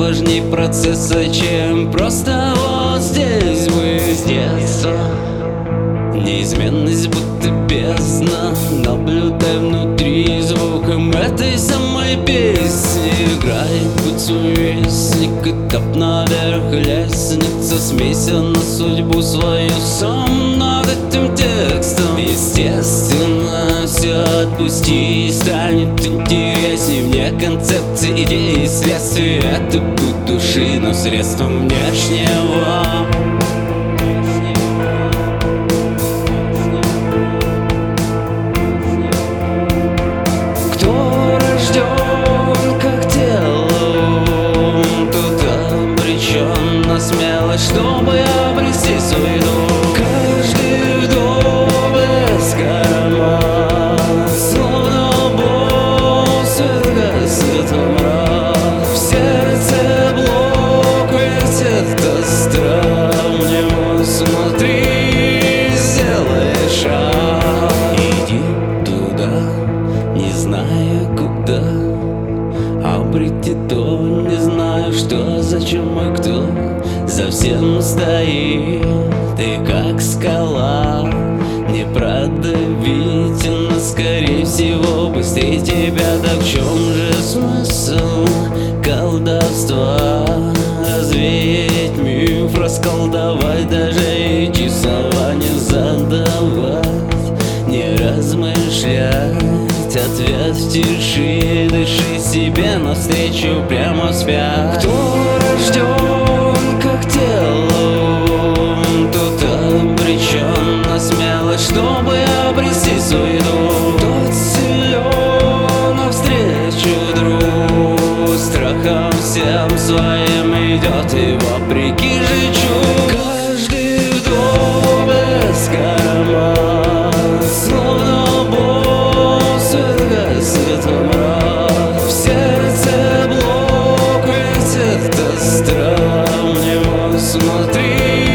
важней процесса, чем просто вот здесь быть. С детства неизменность будто бездна, наблюдай внутри звуком этой самой песни. Играет путь совестник, этап наверх лестница, смейся на судьбу свою сам над этим текстом. Естественно, все отпусти, станет интересней вне концепции идеи и следствия. Это путь души, но средством внешнего. Чтобы обрести свой дом. Каждый вдох без кармана, словно босс, гаснет мрак. В сердце блок, ведь это страх. В него смотри, сделай шаг. Иди туда, не зная куда, обрети то, не знаю что, зачем и кто. За всем стоит, ты как скала, не продавить, но скорее всего быстрее тебя. Так в чем же смысл колдовства? Развеять миф, расколдовать, даже и числова не задавать, не размышлять. Ответ в тиши, дыши себе навстречу прямо в спят. Кто рожден как телом, тот обречен на смелость, чтобы обрести свой дом. Тот силен навстречу другу, страхом всем своим идет и вопреки жечу. Каждый вдох без кармана, словно босс, гаснет мрак. В сердце блок, ведь это страх. Смотри,